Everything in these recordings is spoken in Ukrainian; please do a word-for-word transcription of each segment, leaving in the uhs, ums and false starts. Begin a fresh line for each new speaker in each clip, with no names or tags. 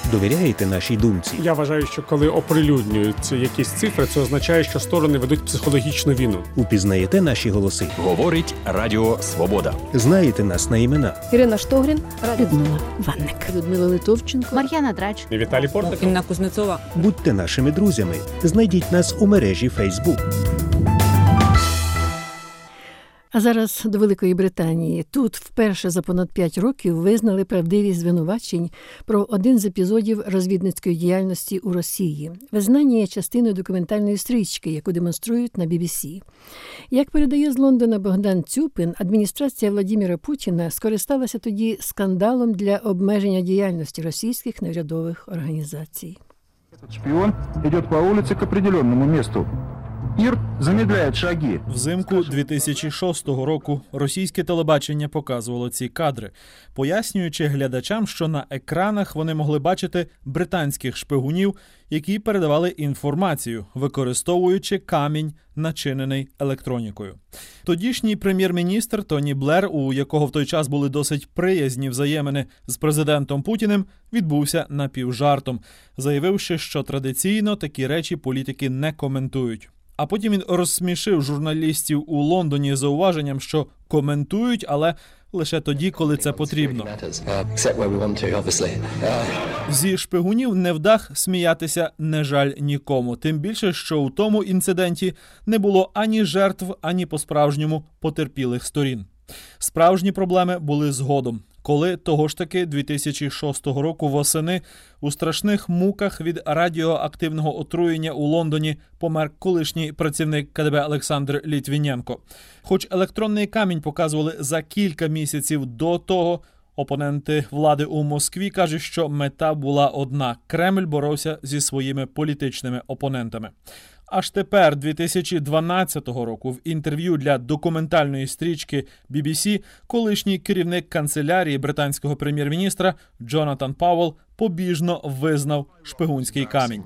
Довіряєте нашій думці?
Я вважаю, що коли оприлюднюються якісь цифри, це означає, що сторони ведуть психологічну війну.
Упізнаєте наші голоси?
Говорить Радіо Свобода.
Знаєте нас на імена?
Ірина Штогрін,
Людмила Ванник,
Людмила Литовченко,
Мар'яна Драч,
Віталій Портников.
Інна Кузнецова.
Будьте нашими друзями. Знайдіть нас у мережі Facebook.
А зараз до Великої Британії. Тут вперше за понад п'ять років визнали правдивість звинувачень про один з епізодів розвідницької діяльності у Росії. Визнання є частиною документальної стрічки, яку демонструють на бі бі сі. Як передає з Лондона Богдан Цюпин, адміністрація Владіміра Путіна скористалася тоді скандалом для обмеження діяльності російських неурядових організацій.
Шпіон йде по вулиці к определенному місту. Ір замедляє шаги.
Взимку дві тисячі шостого року російське телебачення показувало ці кадри, пояснюючи глядачам, що на екранах вони могли бачити британських шпигунів, які передавали інформацію, використовуючи камінь, начинений електронікою. Тодішній прем'єр-міністр Тоні Блер, у якого в той час були досить приязні взаємини з президентом Путіним, відбувся напівжартом, заявивши, що традиційно такі речі політики не коментують. А потім він розсмішив журналістів у Лондоні зауваженням, що коментують, але лише тоді, коли це потрібно. Зі шпигунів невдах сміятися не жаль нікому. Тим більше, що у тому інциденті не було ані жертв, ані по-справжньому потерпілих сторін. Справжні проблеми були згодом, коли того ж таки дві тисячі шостого року восени у страшних муках від радіоактивного отруєння у Лондоні помер колишній працівник ка де бе Олександр Літвіненко. Хоч електронний камінь показували за кілька місяців до того, опоненти влади у Москві кажуть, що мета була одна – Кремль боровся зі своїми політичними опонентами. Аж тепер, дві тисячі дванадцятого року, в інтерв'ю для документальної стрічки бі бі сі колишній керівник канцелярії британського прем'єр-міністра Джонатан Пауелл побіжно визнав шпигунський камінь.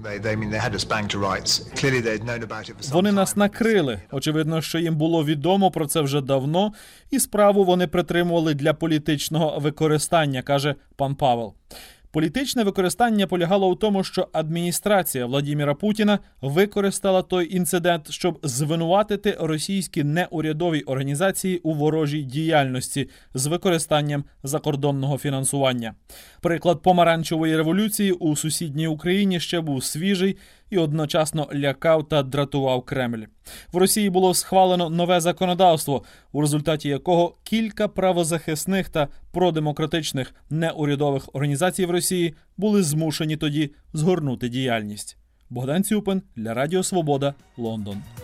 Вони нас накрили. Очевидно, що їм було відомо про це вже давно, і справу вони притримували для політичного використання, каже пан Павел. Політичне використання полягало у тому, що адміністрація Владіміра Путіна використала той інцидент, щоб звинуватити російські неурядові організації у ворожій діяльності з використанням закордонного фінансування. Приклад помаранчевої революції у сусідній Україні ще був свіжий і одночасно лякав та дратував Кремль. В Росії було схвалено нове законодавство, у результаті якого кілька правозахисних та продемократичних неурядових організацій в Росії були змушені тоді згорнути діяльність. Богдан Цюпин для Радіо Свобода, Лондон.